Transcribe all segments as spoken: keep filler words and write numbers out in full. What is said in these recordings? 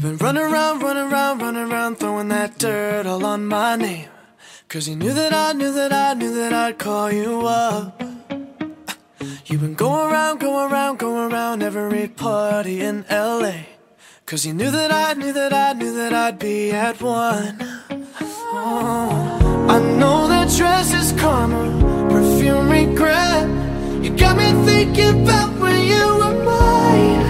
You've been running around, running around, running around, throwing that dirt all on my name. Cause you knew that I knew that I knew that I'd call you up. You've been going around, going around, going around every party in L A. Cause you knew that I knew that I knew that I'd be at one. Oh, I know that dress is karma, perfume regret. You got me thinking about when you were mine.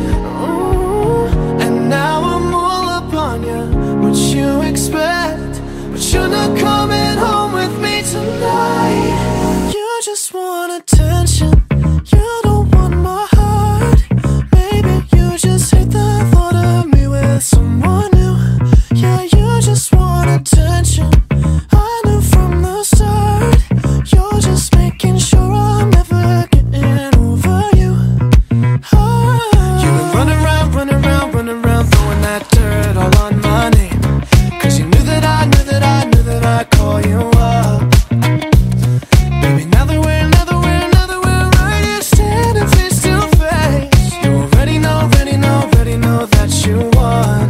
Oh, and now I'm all up on you, what you expect. But you're not coming home with me tonight. You just want attention, you don't want my heart. Maybe you just hate the thought of me with someone new. Yeah, you just want attention, I knew from the start. You're just making sure I'm never getting over you. Oh. You've been running around, running around, running around, throwing that dirt all on my name. Cause you knew that I knew that I knew that I'd call you up. Baby, now that we're, now that we're, now that we're right here standing face to face, you already know, already know, already know that you won.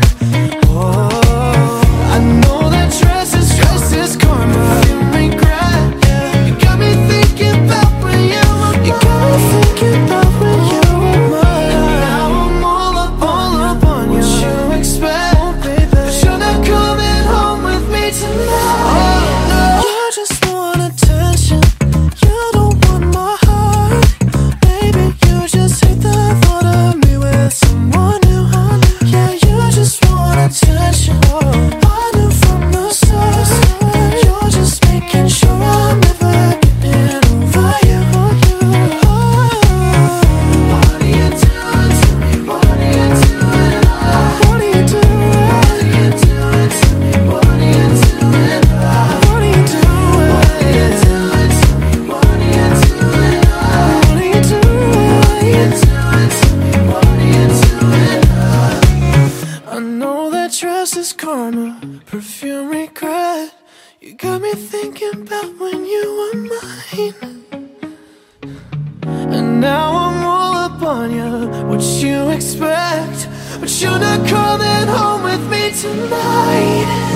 Oh, I know that dress is, dress is karma, you regret. Yeah. You got me thinking about when you were mine. You got me thinking about when you were mine. And now I'm all up, all up on you. What you expect, oh, baby, but you're not coming home with me tonight. Oh, no. You just want attention, you don't want my heart. Baby, you just hate the thought of me with someone new. Yeah, you just want attention, I knew from the start. You're just making sure I'm never getting over you. Oh. What are you doing to me? What are you doing? What are you doing? What are you doing to me? What are you doing? What are you doing? What are you doing to me? What are you doing? What are you doing? What are you doing to me? What are you doing? I know that dress is karma, perfume regret. You got me thinking about when you were mine. And now I'm all up on you, what you expect. But you're not coming home with me tonight.